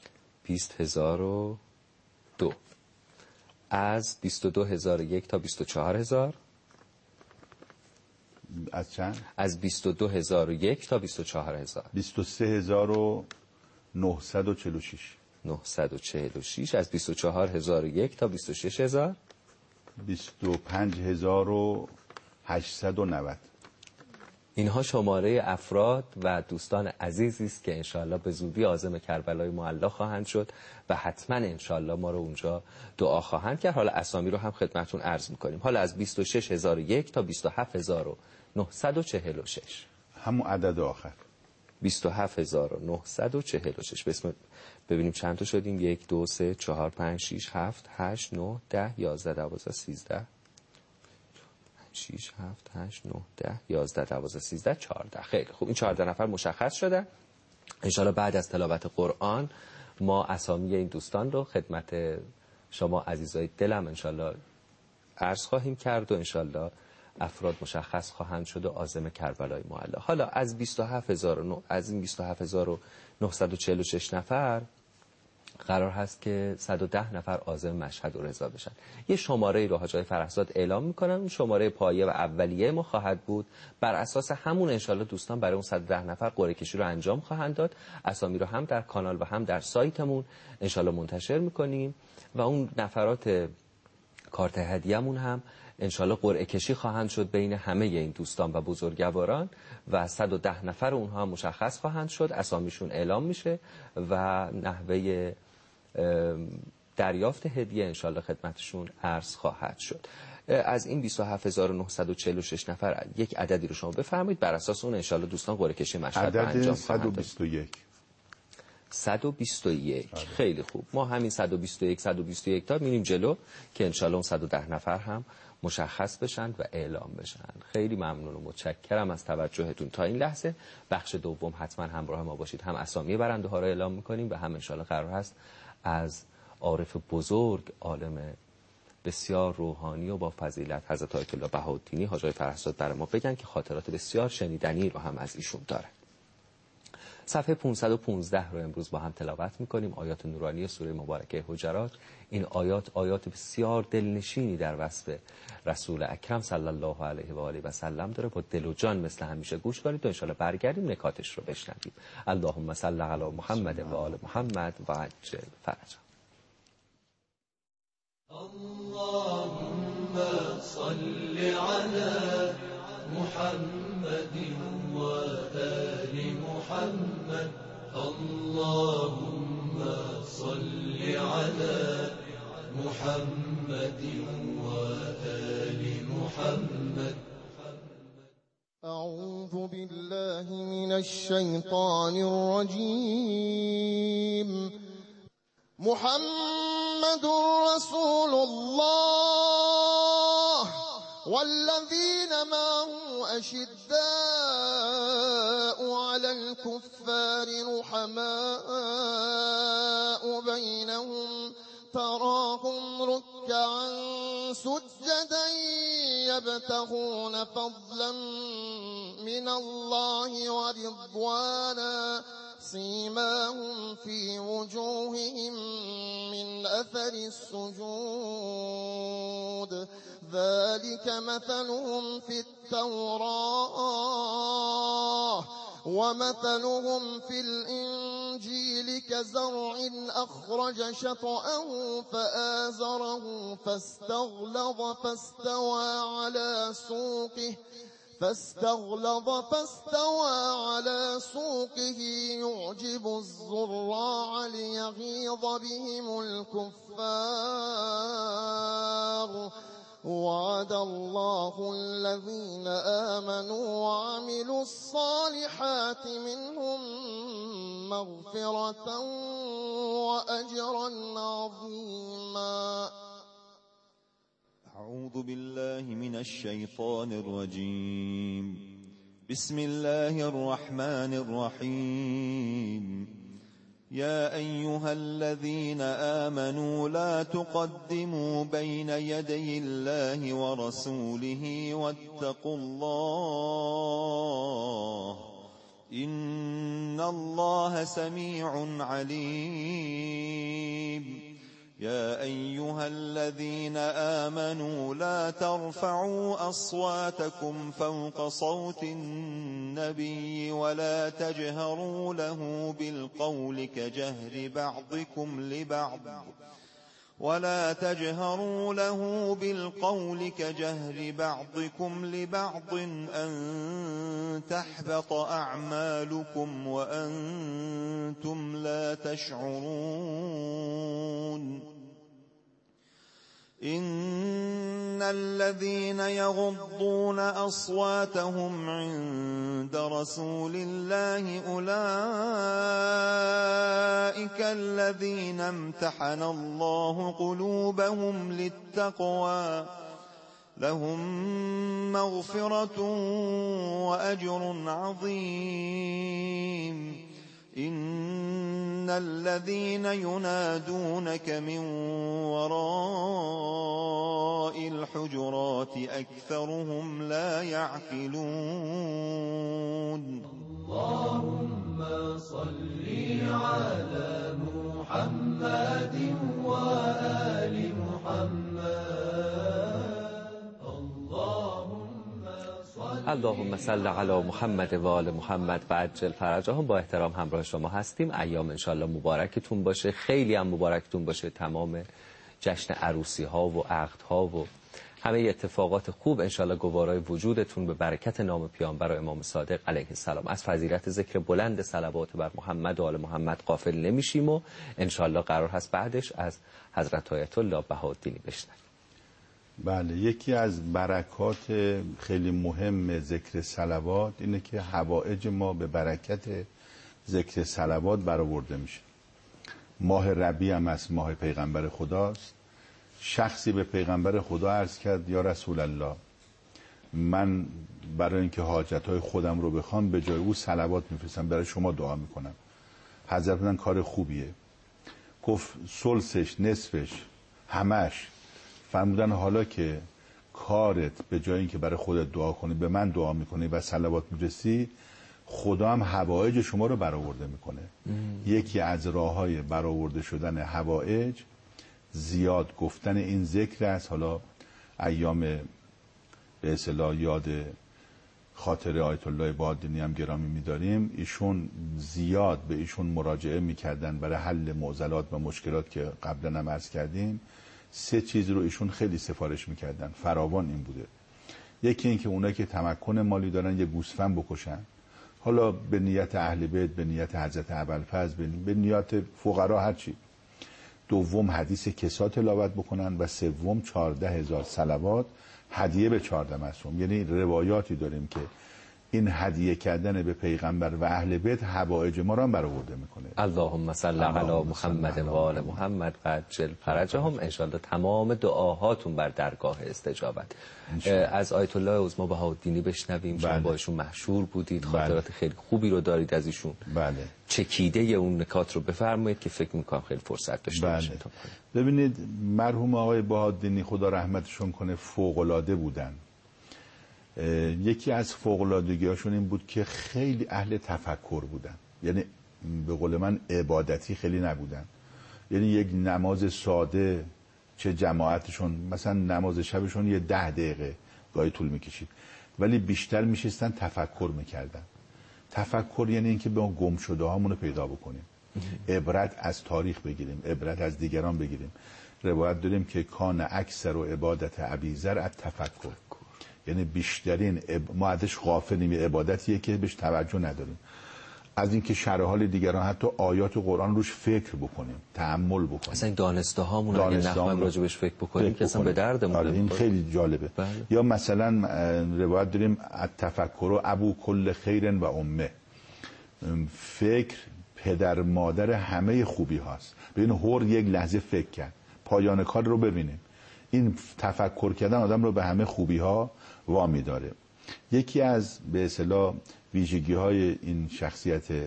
20002. از 22001 تا 24000. از چند؟ از 22001 تا 24000. 23946. 946. از 24001 تا 26000. 25890. اینها شماره افراد و دوستان عزیزی است که انشاءالله به زودی عازم کربلای معلی خواهند شد و حتما انشاءالله ما رو اونجا دعا خواهند کرد. حالا اسامی رو هم خدمتتون عرض میکنیم. حالا از 26001 تا 27946. همون عدد آخر. 27946. بسم ببینیم چند تا شدیم. 1 2 3 4 5 6 7 8 9 10 11 12 13 6 7 8 9 10 11 12 13 14. خیلی خوب، این 14 نفر مشخص شده. انشالله بعد از تلاوت قرآن ما اسامی این دوستان رو خدمت شما عزیزای دلم انشالله عرض خواهیم کرد و انشالله افراد مشخص خواهند شد و عازم کربلای معلی. حالا از 27009 از این 27946 نفر قرار هست که 110 نفر عازم مشهد و رضا بشن. یه شماره رو حاج آقای فرحزاد اعلام میکنن. اون شماره پایه و اولیه ما خواهد بود. بر اساس همون انشالله دوستان برای اون 110 نفر قرعه کشی رو انجام خواهند داد. اسامی رو هم در کانال و هم در سایتمون انشالله منتشر میکنیم و اون نفرات کارت هدیه‌مون هم انشالله قرعه کشی خواهند شد بین همه این دوستان و بزرگواران و 110 نفر اونها مشخص خواهند شد. اسامیشون اعلام میشه و نحوه دریافت هدیه انشالله خدمتشون عرض خواهد شد. از این 27946 نفر یک عددی رو شما بفرمایید، بر اساس اون انشالله دوستان قرعه کشی مشهد رو انجام خواهند داد. 121. خیلی خوب، ما همین 121 تا میریم جلو که انشالله اون 110 نفر هم مشخص بشن و اعلام بشن. خیلی ممنون و متشکرم از توجهتون تا این لحظه. بخش دوم حتما همراه ما باشید. هم اسامی برنده ها رو اعلام میکنیم و هم انشالله قرار هست از عارف بزرگ، عالم بسیار روحانی و با فضیلت حضرت آیت الله بهاءالدینی حاج آقای فرحزاد برای ما بگن که خاطرات بسیار شنیدنی رو هم از ایشون داره. صفحه 515 رو امروز با هم تلاوت میکنیم. آیات نورانی سوره مبارکه حجرات. این آیات بسیار دلنشینی در وصف رسول اکرم صلی الله علیه و آله و سلم داره. با دل و جان مثل همیشه گوش کنید و ان شاءالله برگردیم نکاتش رو بشنویم. اللهم صل علی محمد و آل محمد و عجل فرجه. اللهم صل علی محمد و آل محمد. اللهم صل علی محمد و آل محمد. أعوذ بالله من الشيطان الرجيم. محمد رسول الله والذين معه أشداء على الكفار رحماء بينهم تراهم ركعا سجدا يبتغون فضلا من الله ورضوانا سيماهم في وجوههم من أثر السجود ذلك مثلهم في التوراة ومثلهم في الإنجيل كزرع أخرج شطأه فآزره فاستغلظ فاستوى على سوقه يعجب الزراع ليغيظ بهم الكفار. وعد الله الذين آمنوا وعملوا الصالحات منهم مغفرة وأجرا عظيما. أعوذ بالله من الشيطان الرجيم. بسم الله الرحمن الرحيم. يا أيها الذين آمنوا لا تقدموا بين يدي الله ورسوله واتقوا الله إن الله سميع عليم. يا أيها الذين آمنوا لا ترفعوا أصواتكم فوق صوت النبي ولا تجهروا له بالقول كجهر بعضكم لبعض أن تحبط أعمالكم وأنتم لا تشعرون. إن الذين يغضون أصواتهم عند رسول الله أولئك الذين امتحن الله قلوبهم للتقوى لهم مغفرة وأجر عظيم. إن الذين ينادونك من وراء الحجرات أكثرهم لا يعقلون. اللهم صل على محمد وآل محمد. اللهم صل علی محمد و آل محمد و عجل فرجهم. با احترام همراه شما هستیم. ایام انشالله مبارکتون باشه، خیلی هم مبارکتون باشه، تمام جشن عروسی ها و عقد ها و همه اتفاقات خوب انشالله گوارای وجودتون به برکت نام پیامبر و امام صادق علیه السلام. از فضیلت ذکر بلند صلوات بر محمد و آل محمد غافل نمیشیم و انشالله قرار هست بعدش از حضرت آیت الله بهاءالدینی بشنویم. بله، یکی از برکات خیلی مهم ذکر صلوات اینه که حوائج ما به برکت ذکر صلوات برآورده میشه. ماه ربیع هم از ماه پیغمبر خداست. شخصی به پیغمبر خدا عرض کرد یا رسول الله، من برای اینکه حاجتهای خودم رو بخوام به جای او صلوات میفرستم، برای شما دعا میکنم. حضرت من کار خوبیه. گفت ثلثش، نصفش، همش. فرمودن حالا که کارت به جای اینکه برای خودت دعا کنی به من دعا میکنی و صلوات میرسی، خدا هم حوائج شما رو برآورده میکنه. یکی از راههای برآورده شدن حوائج زیاد گفتن این ذکر است. حالا ایام به اصطلاح یاد خاطر آیت الله بهاءالدینی هم گرامی می‌داریم. ایشون زیاد به ایشون مراجعه میکردن برای حل معضلات و مشکلات که قبلا هم عرض کردیم. 3 چیز رو ایشون خیلی سفارش میکردن، فراوان این بوده. یکی این که اونایی که تمکن مالی دارن یه گوسفند بکشن، حالا به نیت اهل بیت، به نیت حضرت ابوالفضل، به نیت فقرا، هر چی. دوم حدیث کسا تلاوت بکنن و سوم 14,000 صلوات هدیه به 14 معصوم. یعنی روایاتی داریم که این هدیه کردن به پیغمبر و اهل بیت حوائج ما را برآورده میکنه. اللهم صل علی محمد و آل محمد و عجل فرجهم. انشالله تمام دعاهاتون بر درگاه استجابت. از آیت الله عظما بهاءالدینی بشنویم. شما با ایشون مشهور بودید، خاطرات خیلی خوبی رو دارید از ایشون. بله. چکیده اون نکات رو بفرمایید که فکر میکنم خیلی فرصت داشته باشیم. ببینید، مرحوم آقای بهاءالدینی خدا رحمتشون کنه فوق‌العاده بودن. یکی از فوق‌العادگی‌هاشون این بود که خیلی اهل تفکر بودن. یعنی به قول من عبادتی خیلی نبودن. یعنی یک نماز ساده، چه جماعتشون مثلا نماز شبشون یه 10 دقیقه گاهی طول میکشید، ولی بیشتر میشستن تفکر میکردن. تفکر یعنی اینکه به اون گم شده هامون رو پیدا بکنیم، عبرت از تاریخ بگیریم، عبرت از دیگران بگیریم. روایت داریم که کان اکثر و عبادت ابیذر التفکر، یعنی بیشترین ما ازش غافلیم، عبادتیه که بهش توجه نداریم. از اینکه شرح حال دیگران، حتی آیات قرآن روش فکر بکنیم، تأمل بکنیم. اصلا این دانسته هامون اگه نخواهیم راجبش فکر بکنیم که اصلا به دردمون نمیخوره. این خیلی جالبه. بله. یا مثلا روایت داریم التفکر ابو کل خیر و امه، فکر پدر مادر همه خوبی هاست. ببین هور یک لحظه فکر کرد، پایان کار رو ببینیم. این تفکر کردن آدم رو به همه خوبی ها وامی داره. یکی از به اصطلاح ویژگی های این شخصیت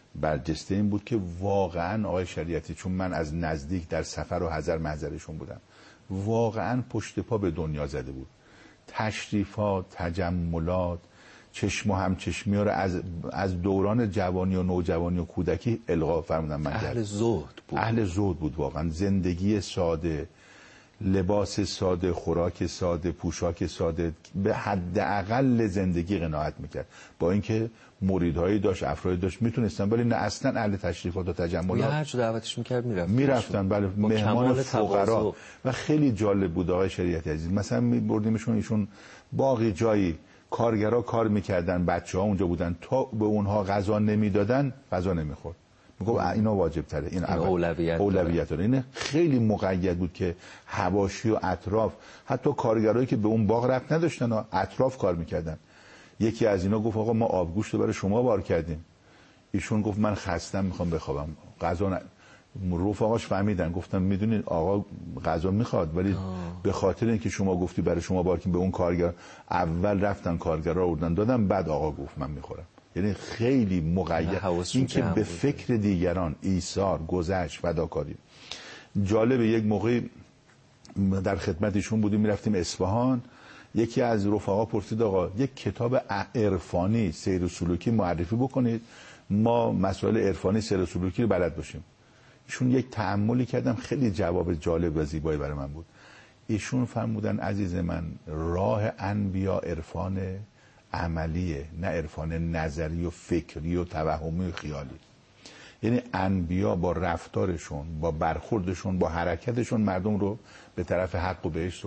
برجسته این بود که واقعا آقای شریعتی، چون من از نزدیک در سفر و حضر محضرشون بودم، واقعا پشت پا به دنیا زده بود. تشریفات، تجملات، چشم و همچشمی ها رو از دوران جوانی و نوجوانی و کودکی القا فرمودن من کرد. اهل زهد بود. اهل زهد بود واقعا. زندگی ساده، لباس ساده، خوراک ساده، پوشاک ساده، به حداقل زندگی قناعت میکرد. با اینکه مریدهایی داشت، افرادی داشت میتونستن، ولی نه اصلا اهل تشریفات و تجملات. هر جا دعوتش میکرد میرفتن. بله، مهمان فقرا. و خیلی جالب بود آقای شریعتی عزیز، مثلا میبردیمشون ایشون باقی جایی، کارگرا کار میکردن، بچه‌ها اونجا بودن، تا به اونها غذا نمیدادن غذا نمیخورد. میگه اینا واجب تره، این اولویت داره. این خیلی مقید بود که حواشی و اطراف، حتی کارگرایی که به اون باغ ربط نداشتن اطراف کار میکردن. یکی از اینا گفت آقا ما آبگوشت رو برای شما بار کردیم. ایشون گفت من خستم میخوام بخوابم، غذا رفقاش فهمیدن، گفتن میدونید آقا غذا میخواد، ولی به خاطر اینکه شما گفتی برای شما بار کنیم، به اون کارگر اول رفتن کارگرا آوردن دادن، بعد آقا گفت من میخورم. یعنی خیلی مقید، این که به فکر دیگران، ایثار، گذشت، فداکاری. جالب، یک موقع در خدمتشون بودیم، میرفتیم اصفهان، یکی از رفقا پرسید آقا یک کتاب عرفانی سیر و سلوکی معرفی بکنید، ما مسائل عرفانی سیر و سلوکی رو بلد باشیم. ایشون یک تأملی کردم، خیلی جواب جالب و زیبایی برای من بود. ایشون فرمودن عزیز من، راه انبیا عرفان عملیه، نه عرفان نظری و فکری و توهمی و خیالی. یعنی انبیا با رفتارشون، با برخوردشون، با حرکتشون مردم رو به طرف حق و بهشت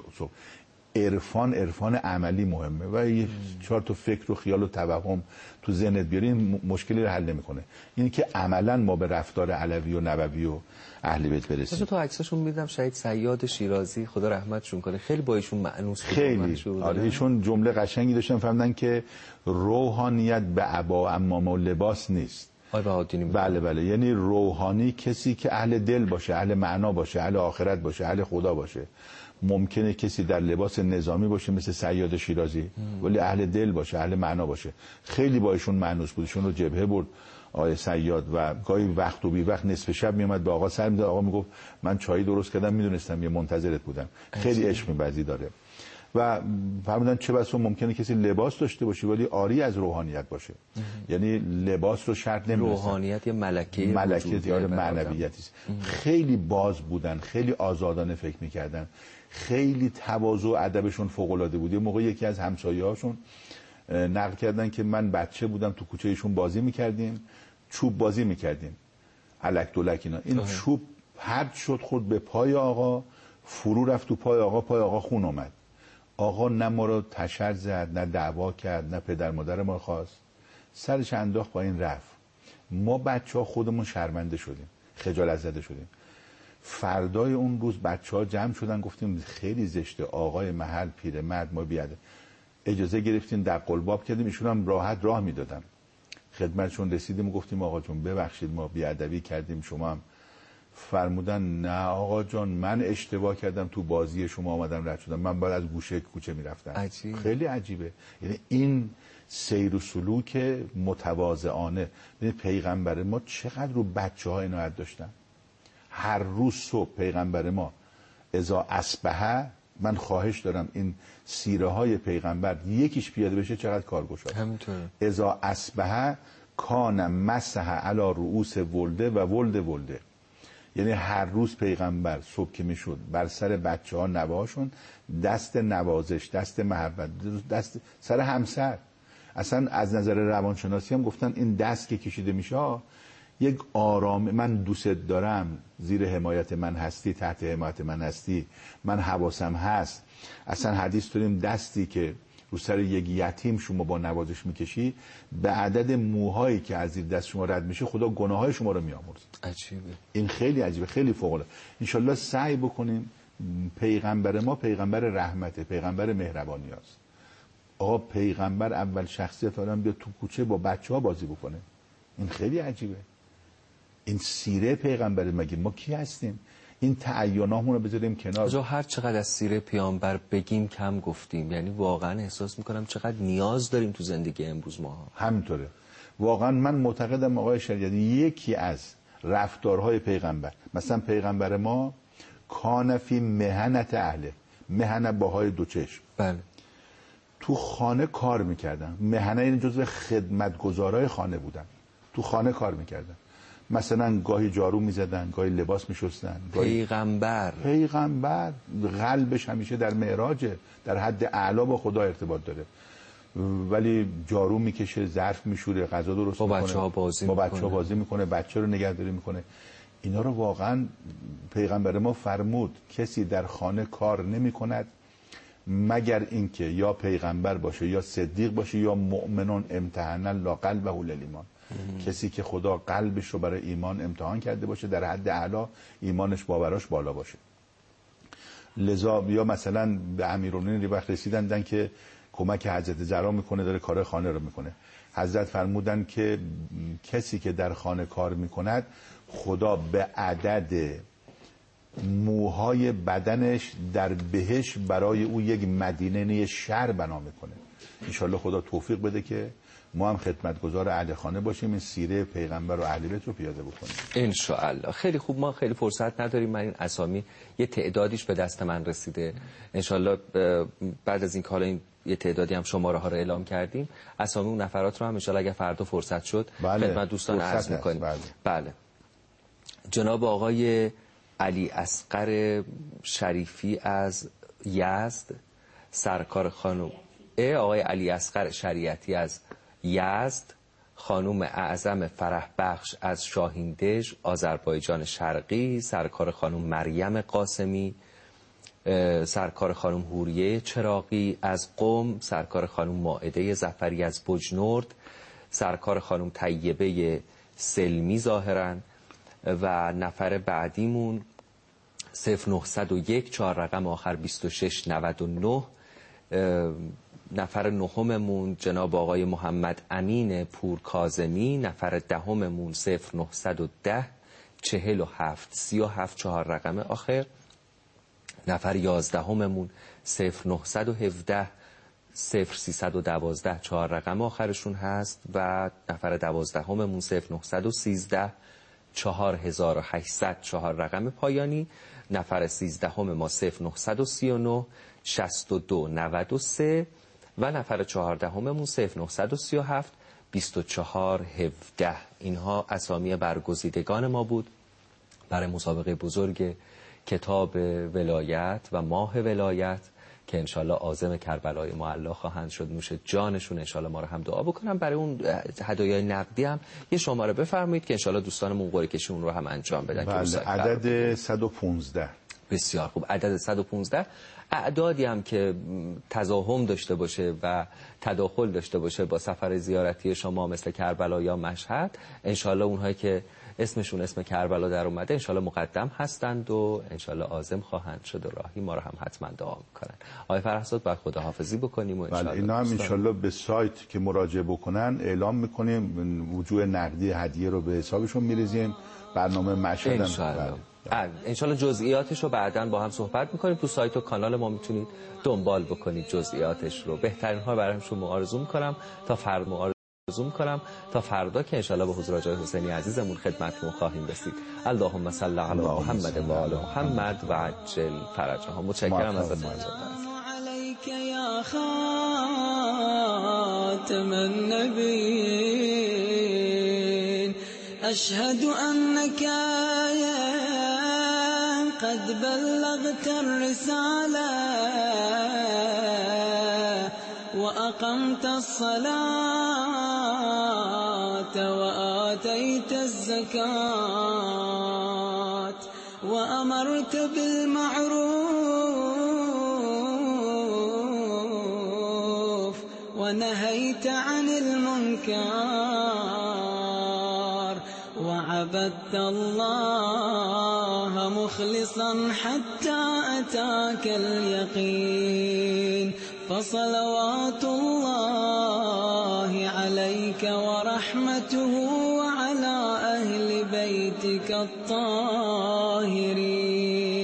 عرفان عملی مهمه و یه 4 تا فکر و خیال و توهم تو ذهنت بیاری این مشکلی رو حل نمیکنه. این که عملا ما به رفتار علوی و نبوی و اهل بیت برسیم. تو عکساشون میدم شهید صیاد شیرازی، خدا رحمتشون کنه، خیلی با ایشون مأنوس بود. خیلی آره، ایشون جمله قشنگی داشتن، فهمیدن که روحانیت به عبا امام و لباس نیست. بله، یعنی روحانی کسی که اهل دل باشه، اهل معنا باشه، اهل آخرت باشه، اهل خدا باشه. ممکنه کسی در لباس نظامی باشه مثل صیاد شیرازی، ولی اهل دل باشه، اهل معنا باشه. خیلی با ایشون مأنوس بود. ایشون رو جبهه برد آقای صیاد و گاهی وقت و بی وقت نصف شب میومد به آقا سر میداد، آقا میگفت من چای درست کردم، میدونستم یه منتظرت بودم. خیلی عشق می‌ورزی داره. و فرمودن چه بسا ممکنه کسی لباس داشته باشه ولی عاری از روحانیت باشه. یعنی لباس رو شرط نمی‌دونن. روحانیت یه ملکه یا معنویتی است. خیلی باز بودن، خیلی آزادانه فکر می‌کردن، خیلی تواضع و ادبشون فوق‌العاده بود. یه موقع یکی از همسایه‌هاشون نقل کردن که من بچه بودم تو کوچه ایشون بازی می‌کردیم، چوب بازی می‌کردیم، الک دولک اینا. این چوب پرت شد خورد به پای آقا، فرو رفت تو پای آقا، پای آقا خون اومد. آقا نه ما رو تشر زد، نه دعوا کرد، نه پدر مادر ما خواست، سرش انداخت با این رفت. ما بچه‌ها خودمون شرمنده شدیم، خجالت زده شدیم. فردای اون روز بچه‌ها جمع شدن، گفتیم خیلی زشته، آقای محل پیرمرد ما بیاده. اجازه گرفتیم در قلباب کردیم، ایشون هم راحت راه میدادن. خدمتشون رسیدیم و گفتیم آقا جون ببخشید ما بیادبی کردیم، شما هم. فرمودن نه آقا جان من اشتباه کردم، تو بازی شما آمدم رد شدم، من باید از گوشه کوچه میرفتم. خیلی عجیبه. یعنی این سیر و سلوک متواضعانه. ببین پیغمبر ما چقدر رو بچه‌ها عنایت داشتن. هر روز صبح پیغمبر ما اذا اصبح، من خواهش دارم این سیره های پیغمبر یکیش پیاده بشه چقدر کارگشاست. همینطوره. اذا اصبح کان مسح علی رؤوس ولده و ولده. یعنی هر روز پیغمبر صبح که میشد بر سر بچه‌ها نوه‌هاشون دست نوازش، دست محبت، دست سر همسر. اصلا از نظر روانشناسی هم گفتن این دست که کشیده میشه یک آرام، من دوست دارم، زیر حمایت من هستی، تحت حمایت من هستی، من حواسم هست. اصلا حدیث داریم دستی که رو سر یک یتیم شما با نوازش میکشی، به عدد موهایی که از زیر دست شما رد میشه خدا گناههای شما رو میامرزه. عجیبه. این خیلی عجیبه، خیلی فوق العاده. ان شاءالله سعی بکنیم. پیغمبر ما پیغمبر رحمته، پیغمبر مهربانی است. آقا پیغمبر اول شخصیت آدم بیاد تو کوچه با بچه‌ها بازی بکنه، این خیلی عجیبه. این سیره پیغمبر، مگه ما کی هستیم؟ این تعینامون رو بذاریم کنار. هر چقدر از سیره پیامبر بگیم کم گفتیم. یعنی واقعا احساس میکنم چقدر نیاز داریم تو زندگی امروز ما. همینطوره. واقعا من معتقدم آقای شریعتی یکی از رفتارهای پیغمبر، مثلا پیغمبر ما کان فی مهنت اهله، مهنه باهای دو چشم، بله، تو خانه کار میکردن. مهنه این جزو خدمتگزارای خانه بودن، تو خانه کار میکردن، مثلا گاهی جارو میزدن، گاهی لباس میشستن. پیغمبر قلبش همیشه در معراجه، در حد اعلا با خدا ارتباط داره، ولی جارو میکشه، ظرف میشوره، غذا درست میکنه، با بچه‌ها بازی میکنه، بچه رو نگهداری میکنه. اینا رو واقعا پیغمبر ما فرمود کسی در خانه کار نمیکند مگر اینکه یا پیغمبر باشه یا صدیق باشه یا مؤمنون امتحان الله قلبه للایمان، کسی که خدا قلبش رو برای ایمان امتحان کرده باشه، در حد اعلا ایمانش باوراش بالا باشه. لذا یا مثلا به امیرالمومنین وقت رسیدن که کمک حضرت زهرا میکنه، داره کار خانه رو میکنه، حضرت فرمودن که کسی که در خانه کار میکند خدا به عدد موهای بدنش در بهشت برای او یک مدینه شهر بنا میکنه. انشالله خدا توفیق بده که ما هم خدمتگزار اهل خانه باشیم، این سیره پیغمبر و اهل بیت رو پیاده بکنیم انشالله. خیلی خوب، ما خیلی فرصت نداریم، من این اسامی یه تعدادیش به دست من رسیده، انشالله بعد از این کالا این یه تعدادی هم شماره ها رو اعلام کردیم، اسامی اون نفرات رو هم انشالله اگر فردا فرصت شد خدمت دوستان عرض میکنیم. بله. جناب آقای علی اصغر شریفی از یزد، سرکار خانم آقای علی اصغر شریعتی از یزد، خانم اعظم فرح بخش از شاهیندژ آذربایجان شرقی، سرکار خانم مریم قاسمی، سرکار خانم هوریه چراغی از قم، سرکار خانم مائده ظفری از بجنورد، سرکار خانم طیبه سلمی ظاهرا، و نفر بعدیمون 0901 4 رقم آخر 2699. نفر نهممون جناب آقای محمد امین پورکاظمی، نفر دهممون 0910 47 37 4 رقم آخر، نفر 11ممون 0917 0312 4 رقم آخرشون هست، و نفر 12ممون 0913 4800 4 رقم پایانی، نفر 13 ما 0939 62 93 و نفر 14ممون 0937 24 17. اینها اسامی برگزیدگان ما بود برای مسابقه بزرگ کتاب ولایت و ماه ولایت که انشالله عازم کربلای معلا خواهند شد. نوش جانشون، انشالله ما رو هم دعا بکنم. برای اون هدایای نقدی هم یه شماره بفرمایید که انشالله دوستانمون قرعه کشی اون رو هم انجام بدن. بله، عدد 115. بسیار خوب، عدد 115. اعدادی هم که تزاحم داشته باشه و تداخل داشته باشه با سفر زیارتی شما مثل کربلا یا مشهد، انشالله اونهایی که اسمشون اسم کربلا در اومده انشالله مقدم هستند و انشالله عازم خواهند شد و راهی ما رو هم حتما دعا میکنن. آقای فرهزاد باید خداحافظی بکنیم و بله، اینا هم انشالله به سایت که مراجعه بکنن اعلام میکنیم، وجوه نقدی هدیه رو به حسابشون میریزیم، برنامه مشهد انشالله. انشالله جزئیاتش رو بعداً با هم صحبت میکنیم. تو سایت و کانال ما میتونید دنبال بکنید جزئیاتش رو. بهترین ها برای شما آرزو میکنم تا فردا که انشالله به حضور آقای حسینی عزیزمون خدمتتون خواهیم رسید. اللهم صل علی محمد و آل محمد و عجل فرجهم. متشکرم ازتون. عليك يا خاتم النبيين أشهد أنك قد بلغت الرسالة وأقمت الصلاة وآتيت الزكاة وأمرت بالمعروف ونهيت عن المنكر وعبدت الله مخلصا حتى أتاك اليقين فصلوات الله عليك ورحمته وعلى أهل بيتك الطاهرين.